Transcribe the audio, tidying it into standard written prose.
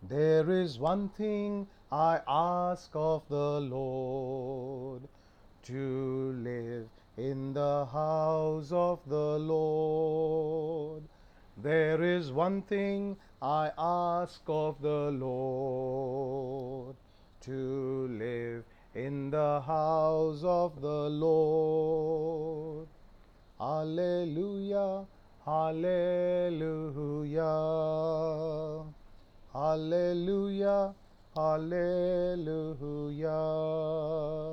There is one thing I ask of the Lord, to live in the house of the Lord. There is one thing I ask of the Lord, to live in the house of the Lord. Alleluia, Hallelujah. Hallelujah, Hallelujah.